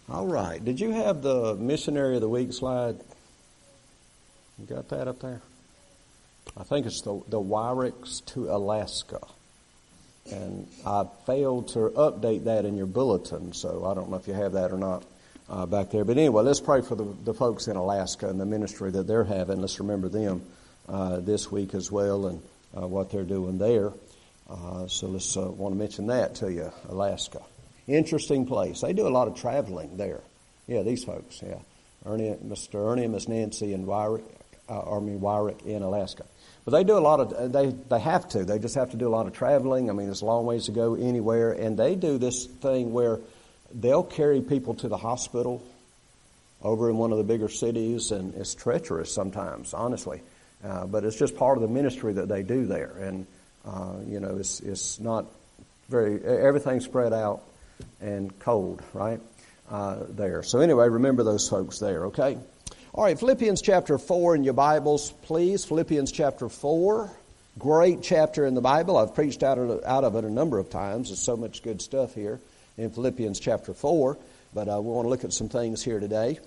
All right. Did you have the Missionary of the Week slide? You got that up there? I think it's the Wyrics to Alaska. And I failed to update that in your bulletin, so I don't know if you have that or not back there. But anyway, let's pray for the folks in Alaska and the ministry that they're having. Let's remember them this week as well and what they're doing there. So let's want to mention that to you, Alaska. Interesting place. They do a lot of traveling there. Yeah, these folks, yeah. Mr. Ernie and Miss Nancy and Wyrick in Alaska. But they do a lot of, they have to. They just have to do a lot of traveling. I mean, it's a long ways to go anywhere. And they do this thing where they'll carry people to the hospital over in one of the bigger cities. And it's treacherous sometimes, honestly. But it's just part of the ministry that they do there. And, it's not everything's spread out and cold, right, there. So anyway, remember those folks there, okay? All right, Philippians chapter 4 in your Bibles, please. Philippians chapter 4, great chapter in the Bible. I've preached out of it a number of times. There's so much good stuff here in Philippians chapter 4, but we want to look at some things here today.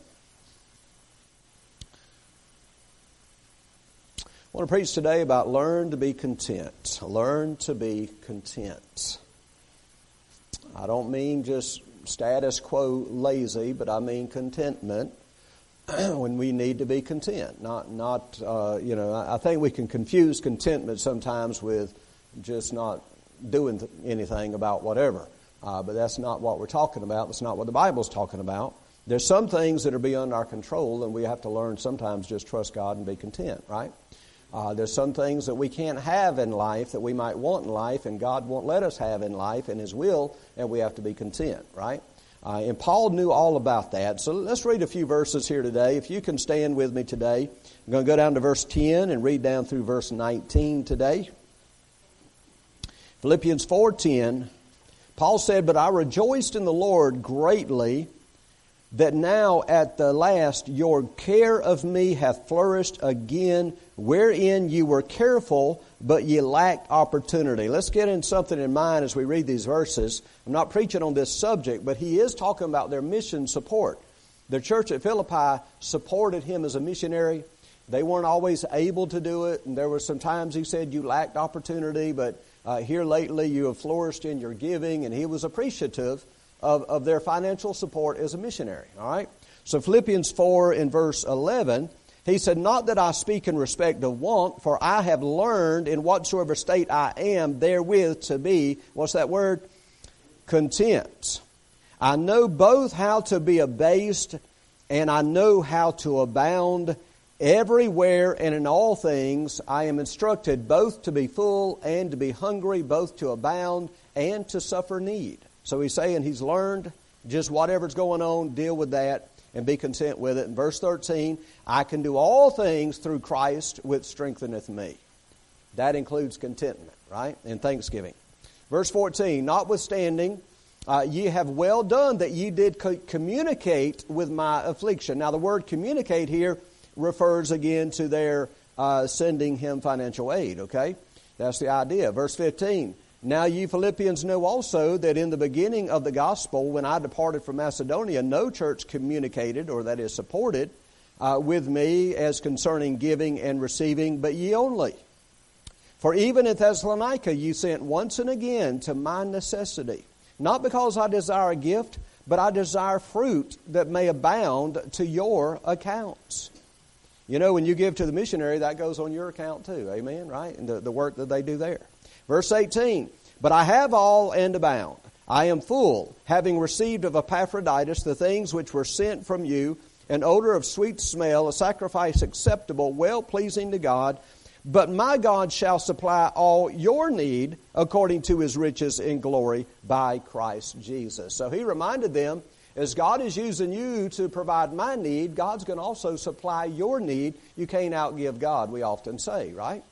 I want to preach today about learn to be content. Learn to be content. I don't mean just status quo lazy, but I mean contentment when we need to be content. I think we can confuse contentment sometimes with just not doing anything about whatever. But that's not what we're talking about. That's not what the Bible's talking about. There's some things that are beyond our control, and we have to learn sometimes just trust God and be content, right? There's some things that we can't have in life that we might want in life, and God won't let us have in life in His will, and we have to be content, right? And Paul knew all about that. So let's read a few verses here today. If you can stand with me today, I'm going to go down to verse 10 and read down through verse 19 today. Philippians 4:10, Paul said, "But I rejoiced in the Lord greatly, that now at the last your care of me hath flourished again, wherein you were careful, but ye lacked opportunity." Let's get in something in mind as we read these verses. I'm not preaching on this subject, but he is talking about their mission support. The church at Philippi supported him as a missionary. They weren't always able to do it, and there were some times he said you lacked opportunity, but here lately you have flourished in your giving, and he was appreciative of their financial support as a missionary. All right? So Philippians 4 in verse 11, he said, "Not that I speak in respect of want, for I have learned in whatsoever state I am therewith to be," what's that word? "Content. I know both how to be abased, and I know how to abound. Everywhere and in all things I am instructed both to be full and to be hungry, both to abound and to suffer need." So he's saying he's learned just whatever's going on, deal with that and be content with it. In verse 13, "I can do all things through Christ which strengtheneth me." That includes contentment, right? And thanksgiving. Verse 14, "Notwithstanding, ye have well done that ye did communicate with my affliction." Now the word communicate here refers again to their sending him financial aid, okay? That's the idea. Verse 15, "Now ye Philippians know also that in the beginning of the gospel, when I departed from Macedonia, no church communicated," or that is supported, "with me as concerning giving and receiving, but ye only. For even in Thessalonica ye sent once and again to my necessity. Not because I desire a gift, but I desire fruit that may abound to your accounts." You know, when you give to the missionary, that goes on your account too. Amen, right? And the work that they do there. Verse 18, "But I have all and abound. I am full, having received of Epaphroditus the things which were sent from you, an odor of sweet smell, a sacrifice acceptable, well-pleasing to God. But my God shall supply all your need according to His riches in glory by Christ Jesus." So he reminded them, as God is using you to provide my need, God's going to also supply your need. You can't outgive God, we often say, right?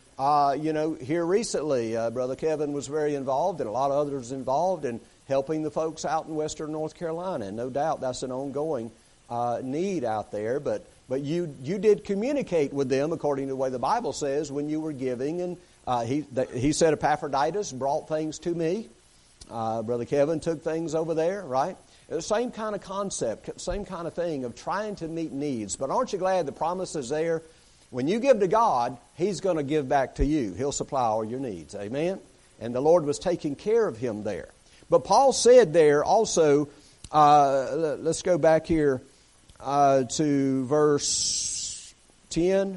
Here recently, Brother Kevin was very involved, and a lot of others involved in helping the folks out in western North Carolina. And no doubt that's an ongoing need out there. But you did communicate with them according to the way the Bible says when you were giving. And he said Epaphroditus brought things to me. Brother Kevin took things over there, right? Same kind of concept, same kind of thing of trying to meet needs. But aren't you glad the promise is there? When you give to God, He's going to give back to you. He'll supply all your needs. Amen? And the Lord was taking care of him there. But Paul said there also, let's go back here to verse 10.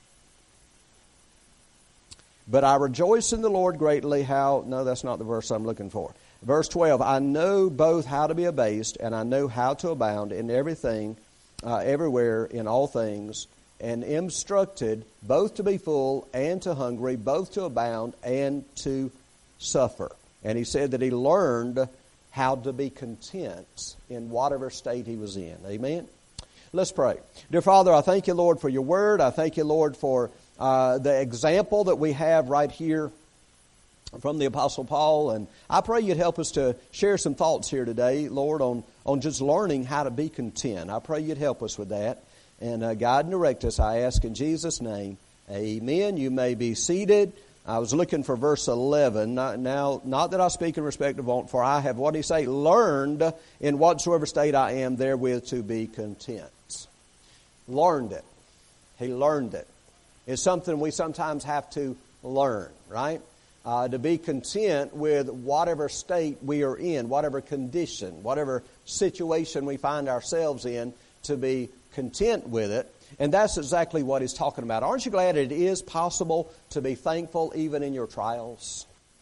But I rejoice in the Lord greatly how... No, that's not the verse I'm looking for. Verse 12, I know both how to be abased, and I know how to abound in everything, everywhere, in all things, and instructed both to be full and to hungry, both to abound and to suffer. And he said that he learned how to be content in whatever state he was in. Amen? Let's pray. Dear Father, I thank you, Lord, for your word. I thank you, Lord, for the example that we have right here from the Apostle Paul. And I pray you'd help us to share some thoughts here today, Lord, on just learning how to be content. I pray you'd help us with that. And guide and direct us, I ask in Jesus' name. Amen. You may be seated. I was looking for verse 11. Not that I speak in respect of want, for I have, what do you say, learned in whatsoever state I am therewith to be content. Learned it. He learned it. It's something we sometimes have to learn, right? To be content with whatever state we are in, whatever condition, whatever situation we find ourselves in, to be content with it. And that's exactly what he's talking about. Aren't you glad it is possible to be thankful even in your trials?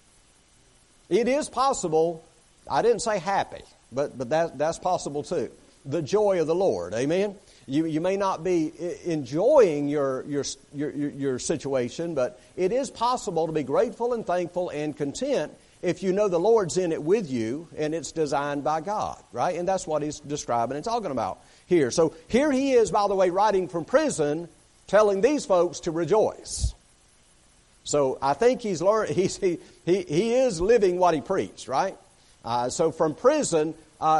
It is possible. I didn't say happy, but that's possible too. The joy of the Lord. Amen? You may not be enjoying your situation, but it is possible to be grateful and thankful and content if you know the Lord's in it with you and it's designed by God, right? And that's what he's describing and talking about here. So here he is, by the way, writing from prison, telling these folks to rejoice. So I think he is living what he preached, right? So from prison,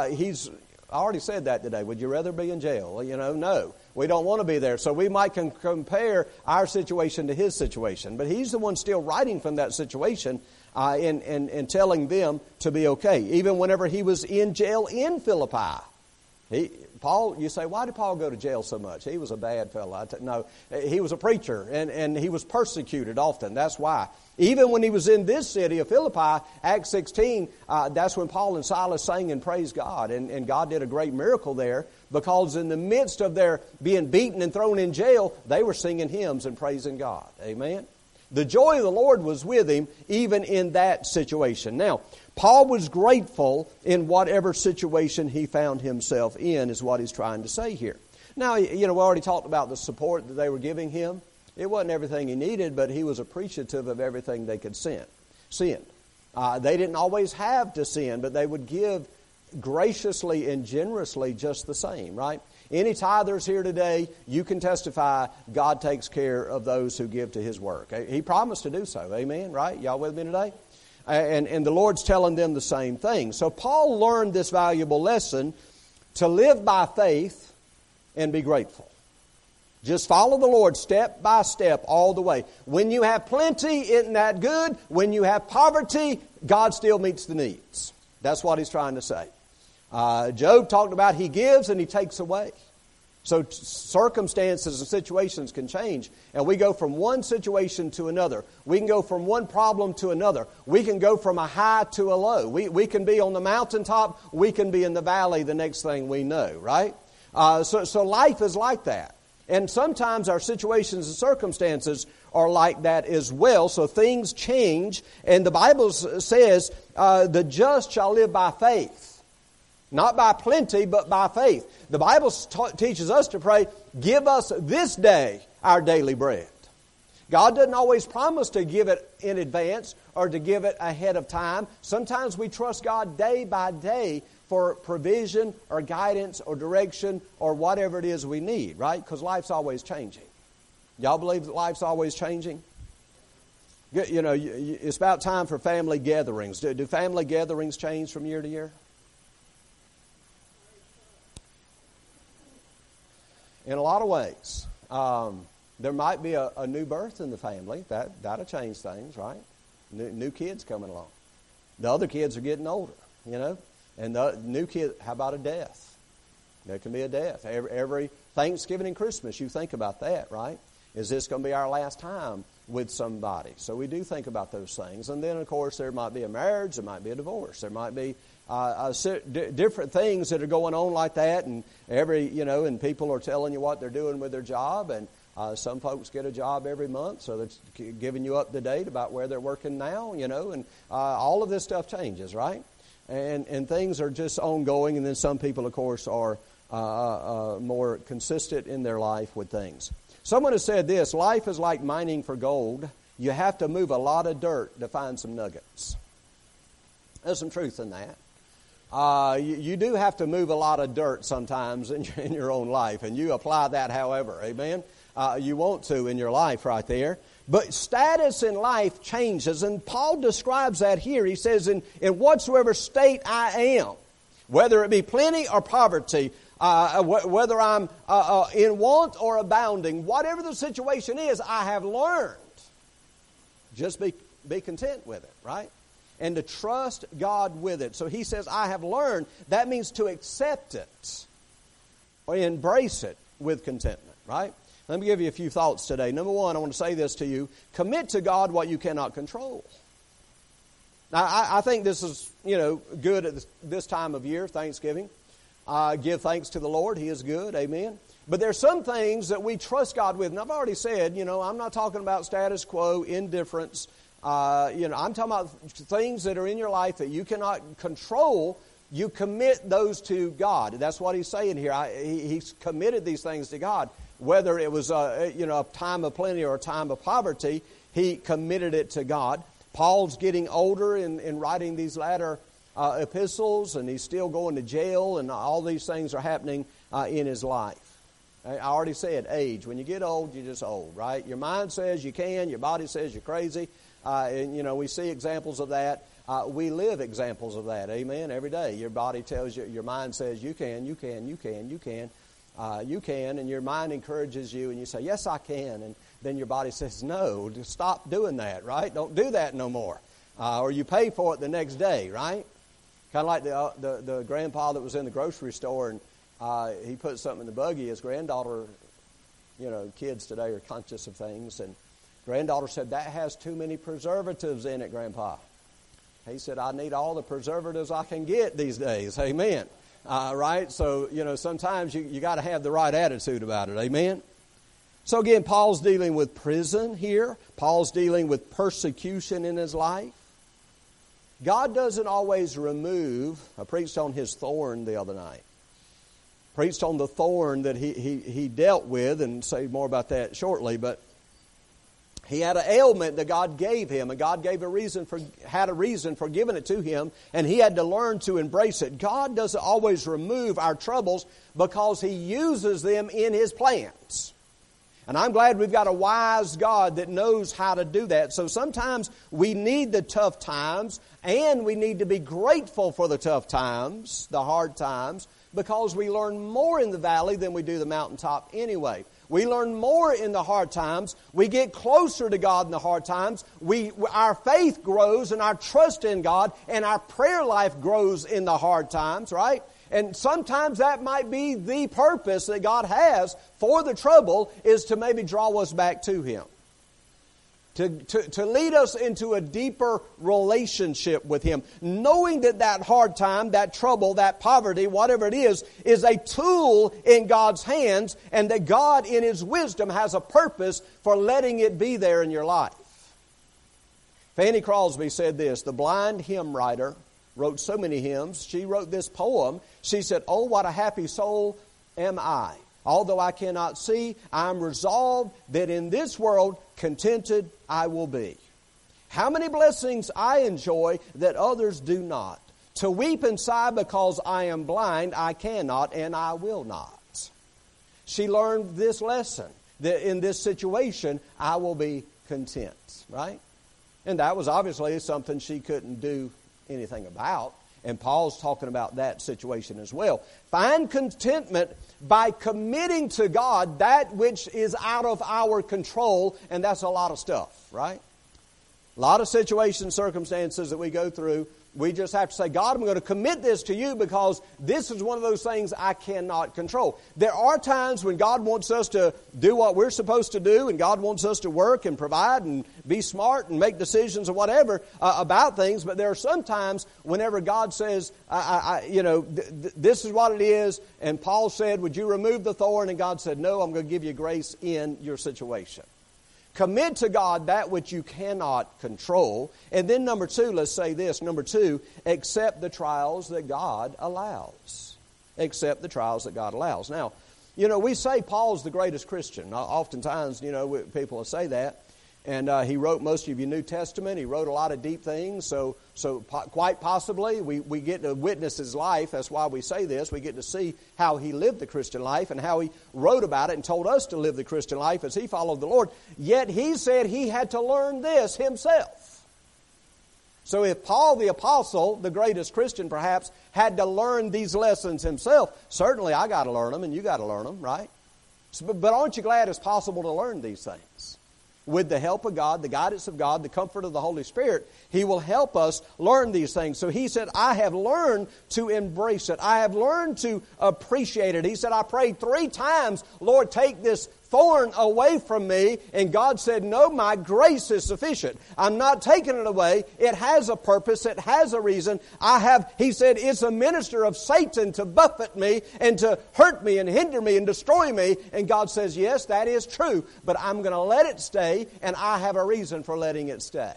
I already said that today. Would you rather be in jail? Well, no. We don't want to be there. So we might compare our situation to his situation. But he's the one still writing from that situation and telling them to be okay. Even whenever he was in jail in Philippi. Paul, you say, why did Paul go to jail so much? He was a bad fellow. No, he was a preacher, and he was persecuted often. That's why. Even when he was in this city of Philippi, Acts 16, that's when Paul and Silas sang and praised God. And God did a great miracle there because in the midst of their being beaten and thrown in jail, they were singing hymns and praising God. Amen? The joy of the Lord was with him even in that situation. Now, Paul was grateful in whatever situation he found himself in, is what he's trying to say here. Now, we already talked about the support that they were giving him. It wasn't everything he needed, but he was appreciative of everything they could send. They didn't always have to send, but they would give graciously and generously just the same, right? Any tithers here today, you can testify God takes care of those who give to His work. He promised to do so. Amen, right? Y'all with me today? And the Lord's telling them the same thing. So Paul learned this valuable lesson to live by faith and be grateful. Just follow the Lord step by step all the way. When you have plenty, isn't that good? When you have poverty, God still meets the needs. That's what he's trying to say. Job talked about he gives and he takes away. So circumstances and situations can change. And we go from one situation to another. We can go from one problem to another. We can go from a high to a low. We can be on the mountaintop. We can be in the valley the next thing we know, right? So life is like that. And sometimes our situations and circumstances are like that as well. So things change. And the Bible says the just shall live by faith. Not by plenty, but by faith. The Bible teaches us to pray, give us this day our daily bread. God doesn't always promise to give it in advance or to give it ahead of time. Sometimes we trust God day by day for provision or guidance or direction or whatever it is we need, right? Because life's always changing. Y'all believe that life's always changing? It's about time for family gatherings. Do family gatherings change from year to year? In a lot of ways. There might be a new birth in the family. That'll change things, right? New kids coming along. The other kids are getting older, And the new kid, how about a death? There can be a death. Every Thanksgiving and Christmas, you think about that, right? Is this going to be our last time with somebody? So we do think about those things. And then, of course, there might be a marriage, there might be a divorce, there might be different things that are going on like that. And and people are telling you what they're doing with their job. And some folks get a job every month, so they're giving you up to date about where they're working now, and all of this stuff changes, right? And things are just ongoing. And then some people, of course, are more consistent in their life with things. Someone has said this: life is like mining for gold. You have to move a lot of dirt to find some nuggets. There's some truth in that. You do have to move a lot of dirt sometimes in your own life, and you apply that however, amen? You want to in your life right there. But status in life changes, and Paul describes that here. He says, in whatsoever state I am, whether it be plenty or poverty, whether I'm in want or abounding, whatever the situation is, I have learned. Just be content with it, right? And to trust God with it. So he says, I have learned. That means to accept it or embrace it with contentment, right? Let me give you a few thoughts today. Number one, I want to say this to you. Commit to God what you cannot control. Now, I think this is, good at this time of year, Thanksgiving. Give thanks to the Lord. He is good. Amen. But there's some things that we trust God with. And I've already said, I'm not talking about status quo, indifference. I'm talking about things that are in your life that you cannot control. You commit those to God. That's what he's saying here. He's committed these things to God. Whether it was a time of plenty or a time of poverty, he committed it to God. Paul's getting older in writing these latter epistles, and he's still going to jail, and all these things are happening in his life. I already said age. When you get old, you're just old, right? Your mind says you can, your body says you're crazy. And we see examples of that. We live examples of that, amen, every day. Your body tells you, your mind says you can, you can, you can, you can. You can, and your mind encourages you, and you say, yes, I can. And then your body says, no, just stop doing that, right? Don't do that no more. Or you pay for it the next day, right? Kind of like the grandpa that was in the grocery store, and he put something in the buggy. His granddaughter, kids today are conscious of things, and granddaughter said, that has too many preservatives in it, Grandpa. He said, I need all the preservatives I can get these days. Amen. Right? So, sometimes you got to have the right attitude about it. Amen? So again, Paul's dealing with prison here. Paul's dealing with persecution in his life. God doesn't always remove. I preached on his thorn the other night. Preached on the thorn that he dealt with, and say more about that shortly. But he had an ailment that God gave him, and God had a reason for giving it to him, and he had to learn to embrace it. God doesn't always remove our troubles because he uses them in his plans. And I'm glad we've got a wise God that knows how to do that. So sometimes we need the tough times, and we need to be grateful for the tough times, the hard times, because we learn more in the valley than we do the mountaintop anyway. We learn more in the hard times. We get closer to God in the hard times. Our faith grows and our trust in God, and our prayer life grows in the hard times, right? And sometimes that might be the purpose that God has for the trouble, is to maybe draw us back to Him. To lead us into a deeper relationship with Him. Knowing that hard time, that trouble, that poverty, whatever it is a tool in God's hands, and that God in His wisdom has a purpose for letting it be there in your life. Fanny Crosby said this: the blind hymn writer wrote so many hymns. She wrote this poem. She said, "Oh, what a happy soul am I. Although I cannot see, I am resolved that in this world contented I will be. How many blessings I enjoy that others do not. To weep and sigh because I am blind, I cannot and I will not." She learned this lesson, that in this situation I will be content, right? And that was obviously something she couldn't do anything about. And Paul's talking about that situation as well. Find contentment by committing to God that which is out of our control, and that's a lot of stuff, right? A lot of situations, circumstances that we go through We just have to say, God, I'm going to commit this to you because this is one of those things I cannot control. There are times when God wants us to do what we're supposed to do, and God wants us to work and provide and be smart and make decisions or whatever about things. But there are some times whenever God says, this is what it is. And Paul said, would you remove the thorn? And God said, no, I'm going to give you grace in your situation. Commit to God that which you cannot control. And then number two, let's say this. Number two, accept the trials that God allows. Accept the trials that God allows. Now, we say Paul's the greatest Christian. Oftentimes, people will say that. And he wrote most of your New Testament. He wrote a lot of deep things. So quite possibly, we get to witness his life. That's why we say this. We get to see how he lived the Christian life and how he wrote about it and told us to live the Christian life as he followed the Lord. Yet he said he had to learn this himself. So if Paul the Apostle, the greatest Christian perhaps, had to learn these lessons himself, certainly I got to learn them and you got to learn them, right? But aren't you glad it's possible to learn these things? With the help of God, the guidance of God, the comfort of the Holy Spirit, He will help us learn these things. So he said, I have learned to embrace it. I have learned to appreciate it. He said, I prayed 3 times, Lord, take this thorn away from me. And God said, no, my grace is sufficient. I'm not taking it away. It has a purpose. It has a reason. He said, it's a minister of Satan to buffet me and to hurt me and hinder me and destroy me. And God says, yes, that is true, but I'm going to let it stay, and I have a reason for letting it stay.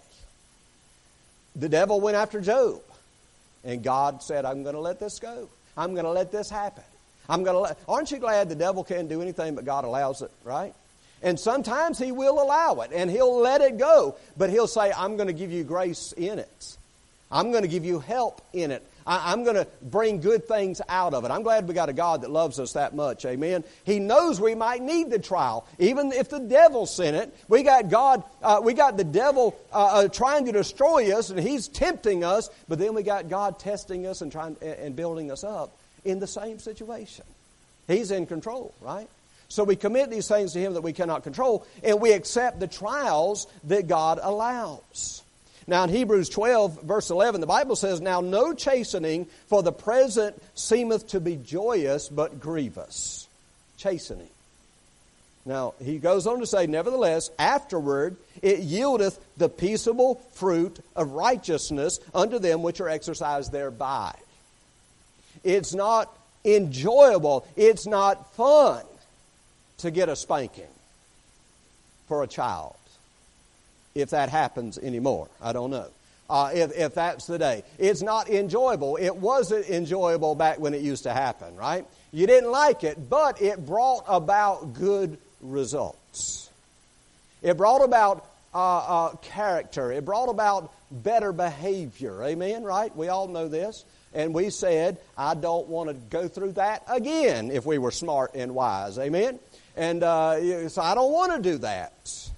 The devil went after Job, and God said, I'm going to let this go. I'm going to let this happen. Aren't you glad the devil can't do anything but God allows it, right? And sometimes he will allow it, and he'll let it go. But he'll say, I'm going to give you grace in it. I'm going to give you help in it. I'm going to bring good things out of it. I'm glad we got a God that loves us that much, amen? He knows we might need the trial. Even if the devil sent it, we got the devil trying to destroy us, and he's tempting us, but then we got God testing us and building us up in the same situation. He's in control, right? So we commit these things to Him that we cannot control, and we accept the trials that God allows. Now in Hebrews 12, verse 11, the Bible says, now no chastening for the present seemeth to be joyous, but grievous. Chastening. Now he goes on to say, nevertheless, afterward it yieldeth the peaceable fruit of righteousness unto them which are exercised thereby. It's not enjoyable. It's not fun to get a spanking for a child. If that happens anymore, I don't know. If that's the day. It's not enjoyable. It wasn't enjoyable back when it used to happen, right? You didn't like it, but it brought about good results. It brought about character. It brought about better behavior. Amen, right? We all know this. And we said, I don't want to go through that again if we were smart and wise. Amen? And so I don't want to do that.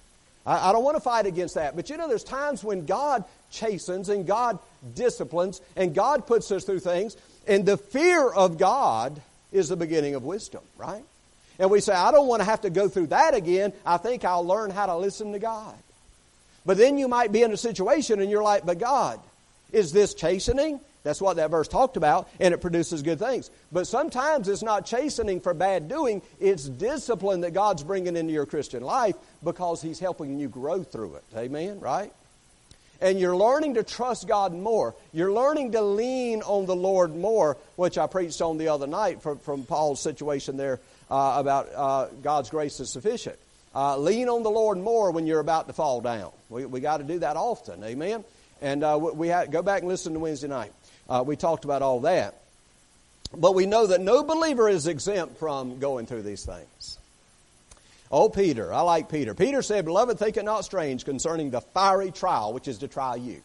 I don't want to fight against that. But there's times when God chastens and God disciplines and God puts us through things. And the fear of God is the beginning of wisdom, right? And we say, I don't want to have to go through that again. I think I'll learn how to listen to God. But then you might be in a situation and you're like, but God, is this chastening? That's what that verse talked about, and it produces good things. But sometimes it's not chastening for bad doing. It's discipline that God's bringing into your Christian life because He's helping you grow through it. Amen? Right? And you're learning to trust God more. You're learning to lean on the Lord more, which I preached on the other night from Paul's situation there about God's grace is sufficient. Lean on the Lord more when you're about to fall down. We got to do that often. Amen? And go back and listen to Wednesday night. We talked about all that. But we know that no believer is exempt from going through these things. Oh, Peter. I like Peter. Peter said, beloved, think it not strange concerning the fiery trial, which is to try you.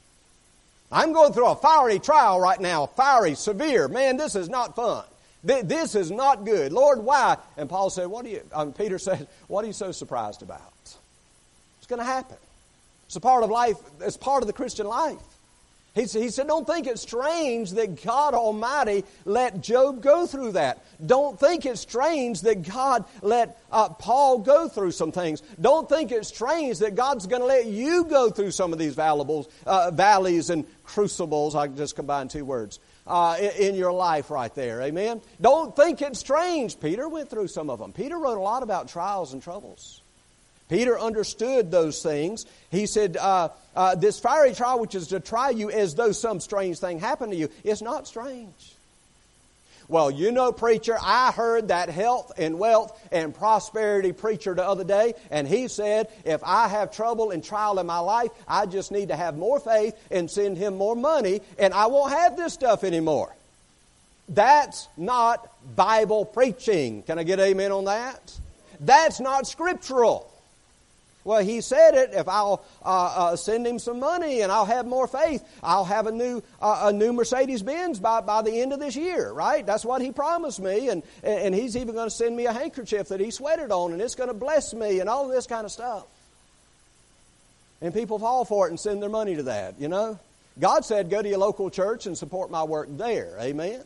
I'm going through a fiery trial right now. Fiery, severe. Man, this is not fun. This is not good. Lord, why? And Paul said, Peter said, what are you so surprised about? It's going to happen. It's a part of life. It's part of the Christian life. He said, don't think it's strange that God Almighty let Job go through that. Don't think it's strange that God let Paul go through some things. Don't think it's strange that God's going to let you go through some of these valleys and crucibles. I just combined two words. In your life right there. Amen? Don't think it's strange. Peter went through some of them. Peter wrote a lot about trials and troubles. Peter understood those things. He said, this fiery trial which is to try you as though some strange thing happened to you is not strange. Well, you know, preacher, I heard that health and wealth and prosperity preacher the other day, and he said, if I have trouble and trial in my life, I just need to have more faith and send him more money, and I won't have this stuff anymore. That's not Bible preaching. Can I get amen on that? That's not scriptural. Well, he said it, if I'll send him some money and I'll have more faith, I'll have a new Mercedes-Benz by the end of this year, right? That's what he promised me, and he's even going to send me a handkerchief that he sweated on, and it's going to bless me, and all of this kind of stuff. And people fall for it and send their money to that, you know. God said, go to your local church and support my work there. Amen?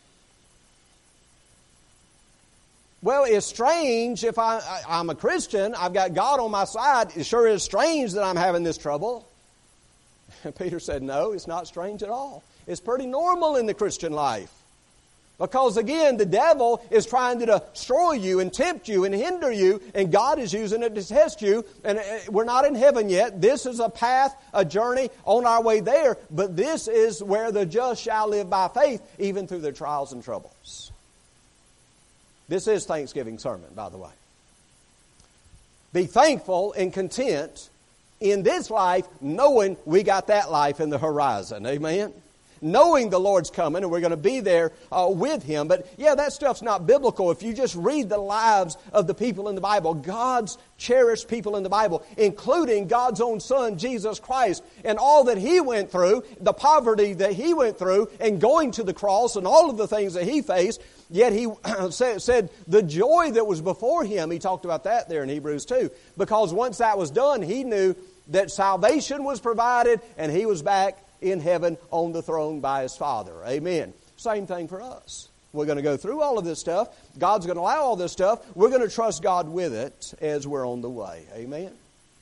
Well, it's strange if I'm a Christian, I've got God on my side. It sure is strange that I'm having this trouble. Peter said, no, it's not strange at all. It's pretty normal in the Christian life. Because again, the devil is trying to destroy you and tempt you and hinder you, and God is using it to test you. And we're not in heaven yet. This is a path, a journey on our way there. But this is where the just shall live by faith, even through their trials and troubles. This is Thanksgiving sermon, by the way. Be thankful and content in this life, knowing we got that life in the horizon. Amen? Knowing the Lord's coming and we're going to be there with Him. But yeah, that stuff's not biblical. If you just read the lives of the people in the Bible, God's cherished people in the Bible, including God's own Son, Jesus Christ, and all that He went through, the poverty that He went through, and going to the cross and all of the things that He faced, yet He said the joy that was before Him, He talked about that there in Hebrews 2, because once that was done, He knew that salvation was provided and He was back in heaven on the throne by His Father. Amen. Same thing for us. We're going to go through all of this stuff. God's going to allow all this stuff. We're going to trust God with it as we're on the way. Amen.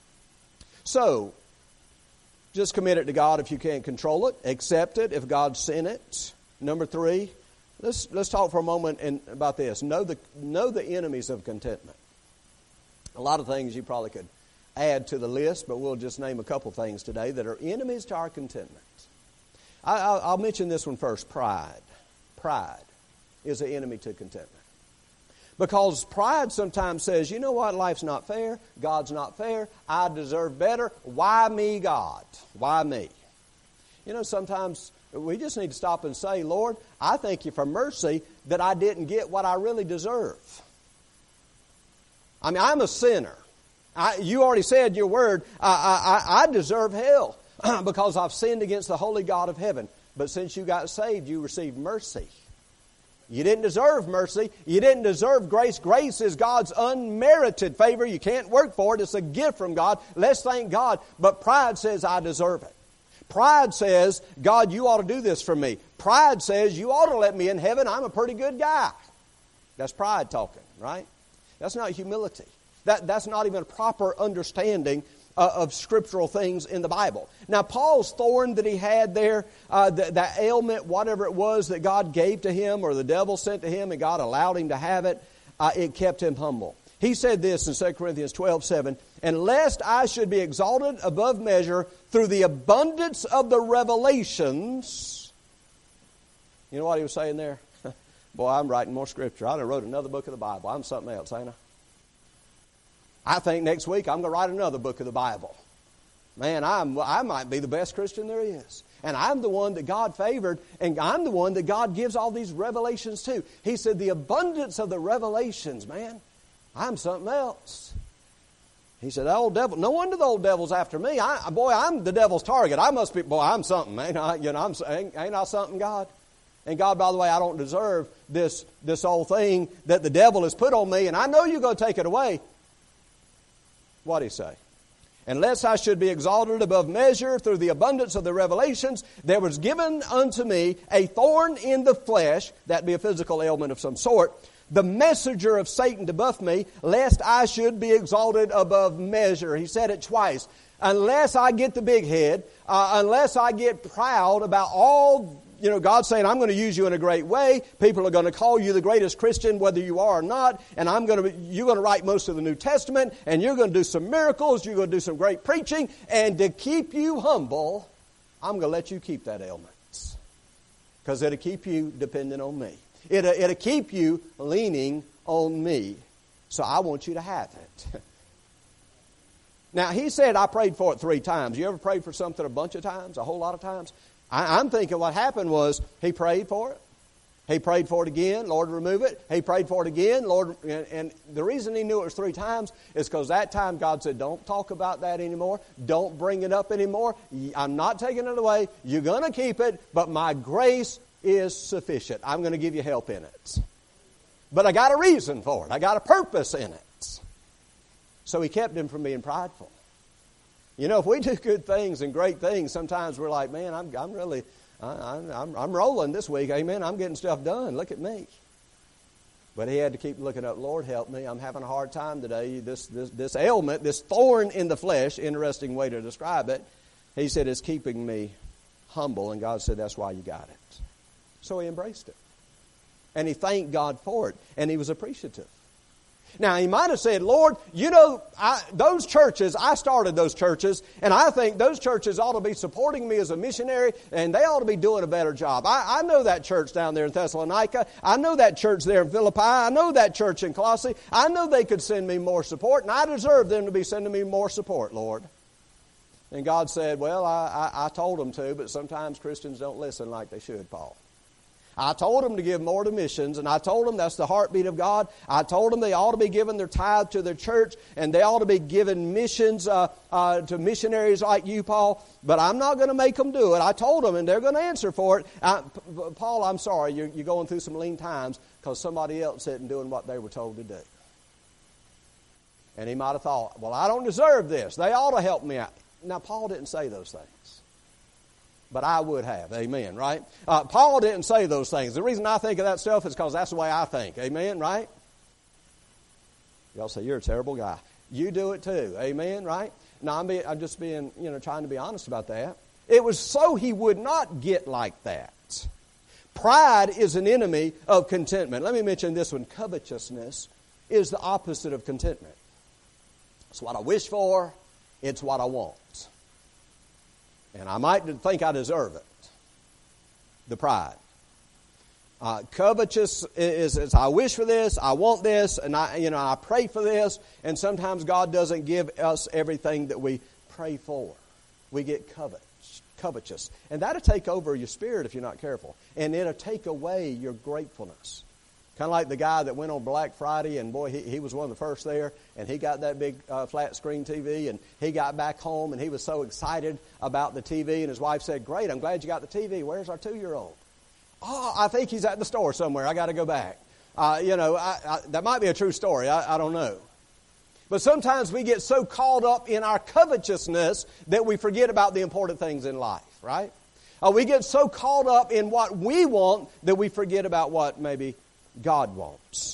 So, just commit it to God if you can't control it. Accept it if God sent it. Number 3, let's talk for a moment about this. Know the enemies of contentment. A lot of things you probably could add to the list, but we'll just name a couple things today that are enemies to our contentment. I'll mention this one first, pride. Pride is an enemy to contentment. Because pride sometimes says, you know what, life's not fair, God's not fair, I deserve better, why me, God? Why me? You know, sometimes we just need to stop and say, Lord, I thank You for mercy that I didn't get what I really deserve. I mean, I'm a sinner. You already said Your word, I deserve hell because I've sinned against the holy God of heaven. But since you got saved, you received mercy. You didn't deserve mercy. You didn't deserve grace. Grace is God's unmerited favor. You can't work for it. It's a gift from God. Let's thank God. But pride says, I deserve it. Pride says, God, You ought to do this for me. Pride says, You ought to let me in heaven. I'm a pretty good guy. That's pride talking, right? That's not humility. That's not even a proper understanding of scriptural things in the Bible. Now, Paul's thorn that he had there, that ailment, whatever it was that God gave to him or the devil sent to him and God allowed him to have it, it kept him humble. He said this in 2 Corinthians 12:7, and lest I should be exalted above measure through the abundance of the revelations. You know what he was saying there? Boy, I'm writing more scripture. I done wrote another book of the Bible. I'm something else, ain't I? I think next week I'm going to write another book of the Bible. Man, I might be the best Christian there is. And I'm the one that God favored, and I'm the one that God gives all these revelations to. He said, the abundance of the revelations, man, I'm something else. He said, the old devil, no wonder the old devil's after me. I'm the devil's target. I must be, I'm something, ain't I? You know, ain't I something, God? And God, by the way, I don't deserve this old thing that the devil has put on me, and I know You're going to take it away. What'd he say? Unless I should be exalted above measure through the abundance of the revelations, there was given unto me a thorn in the flesh, that be a physical ailment of some sort, the messenger of Satan to buffet me, lest I should be exalted above measure. He said it twice. Unless I get the big head, unless I get proud about all, God's saying, I'm going to use you in a great way. People are going to call you the greatest Christian, whether you are or not. And you're going to write most of the New Testament, and you're going to do some miracles. You're going to do some great preaching. And to keep you humble, I'm going to let you keep that ailment. Because it'll keep you dependent on me. It'll keep you leaning on me. So I want you to have it. Now, he said, I prayed for it 3 times. You ever prayed for something a bunch of times, a whole lot of times? I'm thinking what happened was he prayed for it. He prayed for it again. Lord, remove it. He prayed for it again. Lord, and the reason he knew it was 3 times is because that time God said, don't talk about that anymore. Don't bring it up anymore. I'm not taking it away. You're going to keep it, but my grace is sufficient. I'm going to give you help in it. But I got a reason for it. I got a purpose in it. So he kept him from being prideful. If we do good things and great things, sometimes we're like, man, I'm rolling this week. Amen. I'm getting stuff done. Look at me. But he had to keep looking up. Lord, help me. I'm having a hard time today. This ailment, this thorn in the flesh, interesting way to describe it. He said, it's keeping me humble. And God said, that's why you got it. So he embraced it. And he thanked God for it. And he was appreciative. Now, he might have said, Lord, those churches, I started those churches, and I think those churches ought to be supporting me as a missionary, and they ought to be doing a better job. I know that church down there in Thessalonica. I know that church there in Philippi. I know that church in Colossae. I know they could send me more support, and I deserve them to be sending me more support, Lord. And God said, well, I told them to, but sometimes Christians don't listen like they should, Paul. I told them to give more to missions, and I told them that's the heartbeat of God. I told them they ought to be giving their tithe to their church, and they ought to be giving missions to missionaries like you, Paul. But I'm not going to make them do it. I told them, and they're going to answer for it. Paul, I'm sorry, you're going through some lean times because somebody else isn't doing what they were told to do. And he might have thought, well, I don't deserve this. They ought to help me out. Now, Paul didn't say those things. But I would have. Amen, right? Paul didn't say those things. The reason I think of that stuff is because that's the way I think. Amen, right? Y'all say, you're a terrible guy. You do it too. Amen, right? No, I'm just being, trying to be honest about that. It was so he would not get like that. Pride is an enemy of contentment. Let me mention this one. Covetousness is the opposite of contentment. It's what I wish for. It's what I want. And I might think I deserve it. The pride. Covetous is I wish for this, I want this, and I pray for this, and sometimes God doesn't give us everything that we pray for. We get covetous. And that'll take over your spirit if you're not careful. And it'll take away your gratefulness. Kind of like the guy that went on Black Friday, and boy, he was one of the first there, and he got that big flat screen TV, and he got back home, and he was so excited about the TV, and his wife said, great, I'm glad you got the TV. Where's our 2-year-old? Oh, I think he's at the store somewhere. I got to go back. That might be a true story. I don't know. But sometimes we get so caught up in our covetousness that we forget about the important things in life, right? We get so caught up in what we want that we forget about what maybe God wants.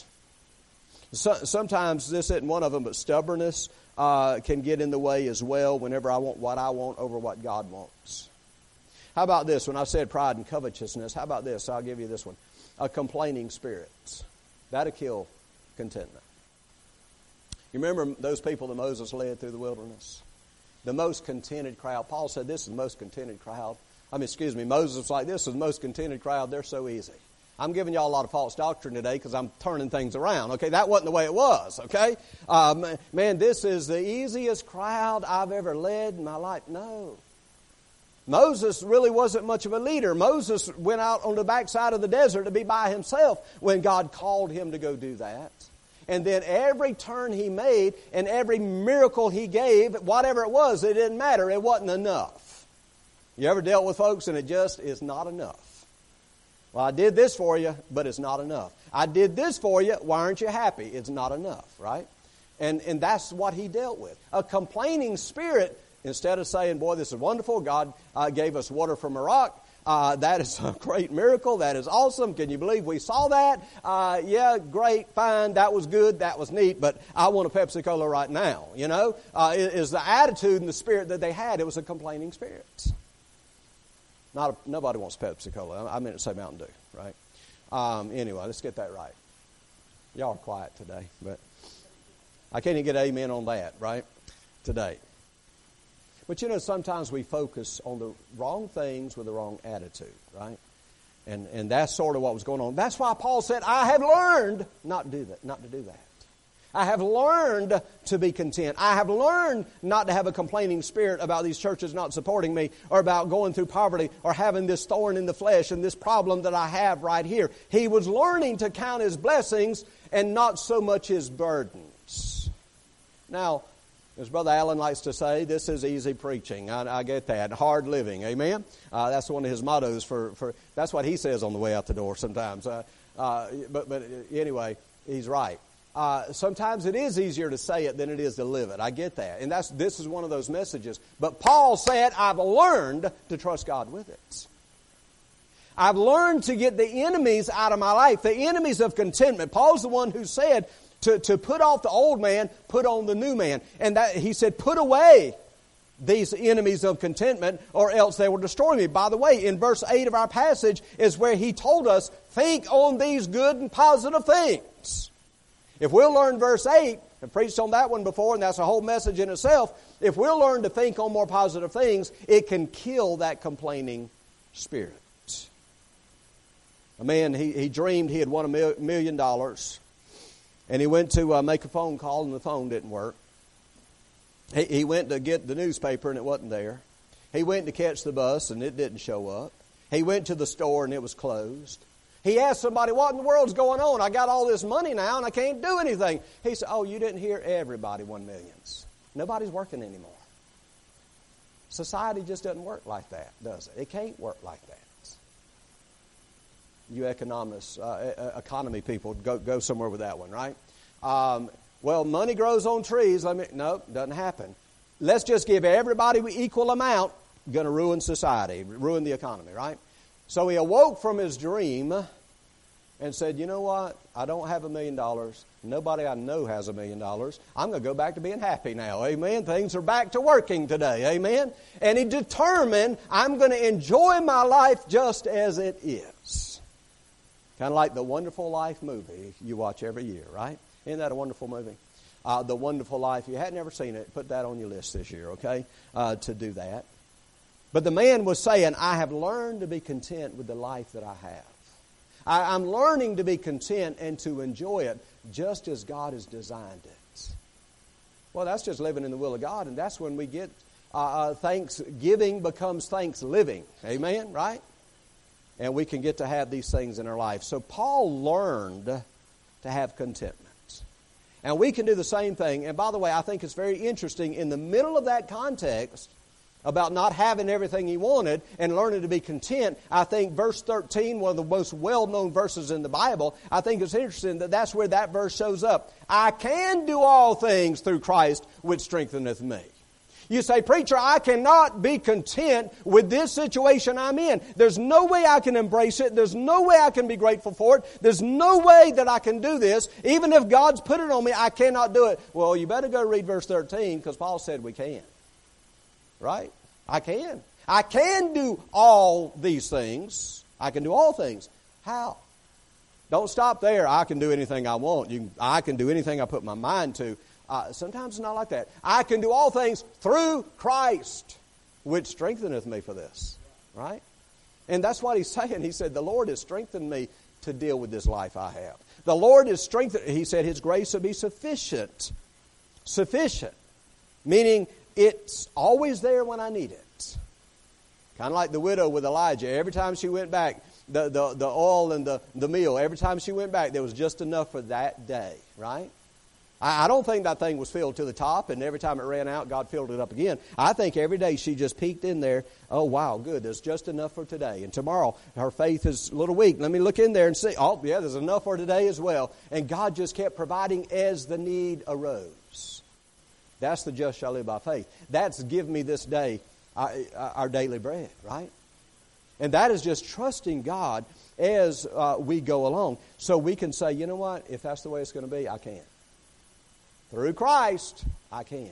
Sometimes this isn't one of them, but stubbornness can get in the way as well whenever I want what I want over what God wants. How about this? When I said pride and covetousness, how about this? I'll give you this one. A complaining spirit. That'll kill contentment. You remember those people that Moses led through the wilderness? The most contented crowd. Paul said this is the most contented crowd. Moses was like, this is the most contented crowd. They're so easy. I'm giving y'all a lot of false doctrine today because I'm turning things around. Okay, that wasn't the way it was. Okay, man, this is the easiest crowd I've ever led in my life. No, Moses really wasn't much of a leader. Moses went out on the backside of the desert to be by himself when God called him to go do that. And then every turn he made and every miracle he gave, whatever it was, it didn't matter. It wasn't enough. You ever dealt with folks and it just is not enough? Well, I did this for you, but it's not enough. I did this for you. Why aren't you happy? It's not enough, right? And that's what he dealt with. A complaining spirit, instead of saying, boy, this is wonderful, God gave us water from a rock, that is a great miracle, that is awesome, can you believe we saw that? Yeah, great, fine, that was good, that was neat, but I want a Pepsi-Cola right now, you know? Is the attitude and the spirit that they had. It was a complaining spirit. Nobody wants Pepsi-Cola. I meant to say Mountain Dew, right? Anyway, let's get that right. Y'all are quiet today, but I can't even get amen on that, right, today. But, you know, sometimes we focus on the wrong things with the wrong attitude, right? And that's sort of what was going on. That's why Paul said, I have learned not to do that. I have learned to be content. I have learned not to have a complaining spirit about these churches not supporting me, or about going through poverty, or having this thorn in the flesh and this problem that I have right here. He was learning to count his blessings and not so much his burdens. Now, as Brother Allen likes to say, this is easy preaching. I get that. Hard living. Amen? That's one of his mottos for that's what he says on the way out the door sometimes. But anyway, he's right. Sometimes it is easier to say it than it is to live it. I get that. And this is one of those messages. But Paul said, I've learned to trust God with it. I've learned to get the enemies out of my life, the enemies of contentment. Paul's the one who said to put off the old man, put on the new man. And that he said, put away these enemies of contentment, or else they will destroy me. By the way, in verse 8 of our passage is where he told us, think on these good and positive things. If we'll learn verse 8, I've preached on that one before, and that's a whole message in itself. If we'll learn to think on more positive things, it can kill that complaining spirit. A man, he dreamed he had won $1 million, and he went to make a phone call, and the phone didn't work. He went to get the newspaper, and it wasn't there. He went to catch the bus, and it didn't show up. He went to the store, and it was closed. He asked somebody, what in the world's going on? I got all this money now, and I can't do anything. He said, oh, you didn't hear? Everybody won millions. Nobody's working anymore. Society just doesn't work like that, does it? It can't work like that. You economists, economy people, go somewhere with that one, right? Well, money grows on trees. No, doesn't happen. Let's just give everybody equal amount. Going to ruin society, ruin the economy, right? So he awoke from his dream and said, you know what? I don't have $1 million. Nobody I know has $1 million. I'm going to go back to being happy now. Amen. Things are back to working today. Amen. And he determined, I'm going to enjoy my life just as it is. Kind of like the Wonderful Life movie you watch every year, right? Isn't that a wonderful movie? The Wonderful Life. If you hadn't ever seen it, put that on your list this year, okay, to do that. But the man was saying, I have learned to be content with the life that I have. I'm learning to be content and to enjoy it just as God has designed it. Well, that's just living in the will of God, and that's when we get thanksgiving becomes thanks living. Amen, right? And we can get to have these things in our life. So Paul learned to have contentment. And we can do the same thing. And by the way, I think it's very interesting, in the middle of that context, about not having everything he wanted and learning to be content, I think verse 13, one of the most well-known verses in the Bible, I think it's interesting that that's where that verse shows up. I can do all things through Christ which strengtheneth me. You say, preacher, I cannot be content with this situation I'm in. There's no way I can embrace it. There's no way I can be grateful for it. There's no way that I can do this. Even if God's put it on me, I cannot do it. Well, you better go read verse 13, because Paul said we can. Right? I can. I can do all these things. I can do all things. How? Don't stop there. I can do anything I want. I can do anything I put my mind to. Sometimes it's not like that. I can do all things through Christ, which strengtheneth me for this. Right? And that's what he's saying. He said, the Lord has strengthened me to deal with this life I have. The Lord has strengthened. He said His grace will be sufficient. Sufficient. Meaning it's always there when I need it. Kind of like the widow with Elijah. Every time she went back, the oil and the meal, every time she went back, there was just enough for that day. Right? I don't think that thing was filled to the top, and every time it ran out, God filled it up again. I think every day she just peeked in there. Oh, wow, good. There's just enough for today. And tomorrow, her faith is a little weak. Let me look in there and see. Oh, yeah, there's enough for today as well. And God just kept providing as the need arose. That's the just shall live by faith. That's give me this day our daily bread, right? And that is just trusting God as we go along. So we can say, you know what? If that's the way it's going to be, I can. Through Christ, I can.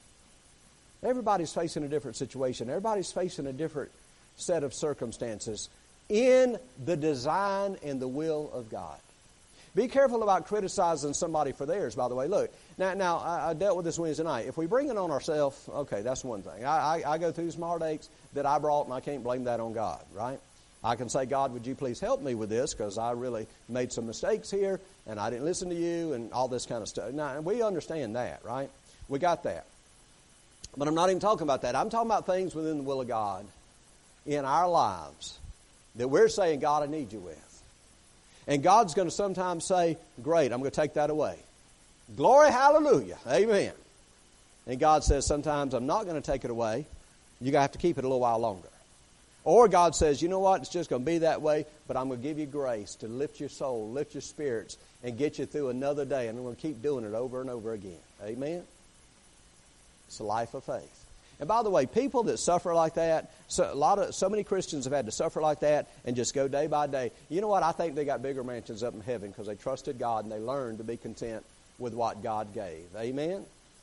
Everybody's facing a different situation. Everybody's facing a different set of circumstances in the design and the will of God. Be careful about criticizing somebody for theirs, by the way. Look, now I dealt with this Wednesday night. If we bring it on ourselves, okay, that's one thing. I go through some heartaches that I brought, and I can't blame that on God, right? I can say, God, would you please help me with this, because I really made some mistakes here, and I didn't listen to you, and all this kind of stuff. Now, we understand that, right? We got that. But I'm not even talking about that. I'm talking about things within the will of God in our lives that we're saying, God, I need you with. And God's going to sometimes say, great, I'm going to take that away. Glory, hallelujah, amen. And God says, sometimes I'm not going to take it away. You're going to have to keep it a little while longer. Or God says, you know what, it's just going to be that way, but I'm going to give you grace to lift your soul, lift your spirits, and get you through another day. And I'm going to keep doing it over and over again. Amen? It's a life of faith. And by the way, people that suffer like that, so many Christians have had to suffer like that and just go day by day. You know what? I think they got bigger mansions up in heaven because they trusted God and they learned to be content with what God gave. Amen?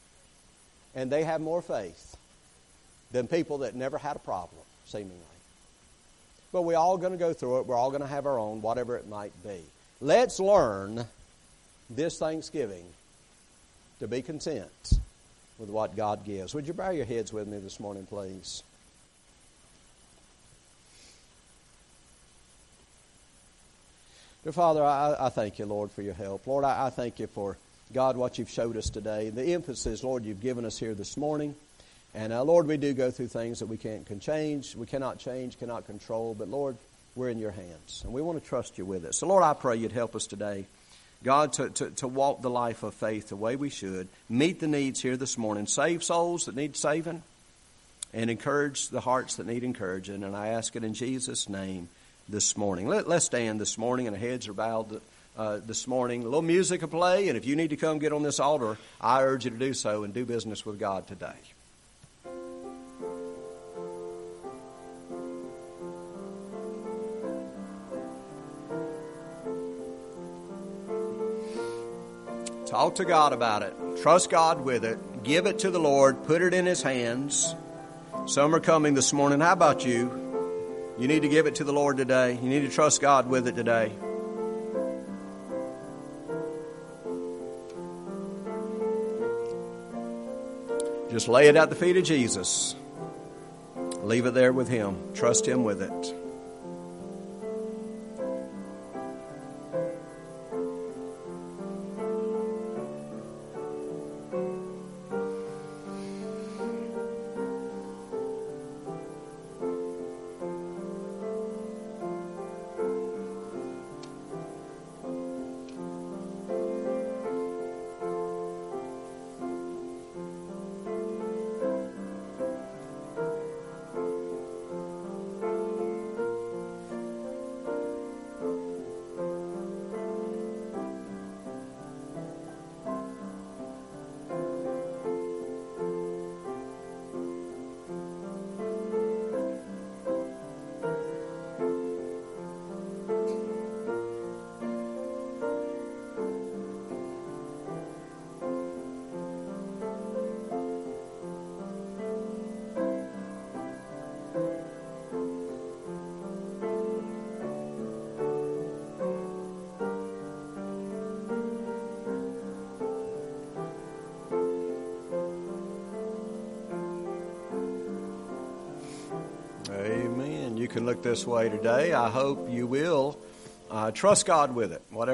And they have more faith than people that never had a problem, seemingly. But we're all going to go through it. We're all going to have our own, whatever it might be. Let's learn this Thanksgiving to be content with what God gives. Would you bow your heads with me this morning, please? Dear Father, I thank you, Lord, for your help. Lord, I thank you for, God, what you've showed us today. The emphasis, Lord, you've given us here this morning. And, Lord, we do go through things that we cannot change, cannot control. But, Lord, we're in your hands. And we want to trust you with it. So, Lord, I pray you'd help us today, God, to walk the life of faith the way we should. Meet the needs here this morning. Save souls that need saving. And encourage the hearts that need encouraging. And I ask it in Jesus' name this morning. Let's stand this morning, and our heads are bowed this morning. A little music will play. And if you need to come get on this altar, I urge you to do so and do business with God today. Talk to God about it. Trust God with it. Give it to the Lord. Put it in His hands. Some are coming this morning. How about you? You need to give it to the Lord today. You need to trust God with it today. Just lay it at the feet of Jesus. Leave it there with Him. Trust Him with it. You can look this way today. I hope you will trust God with it. Whatever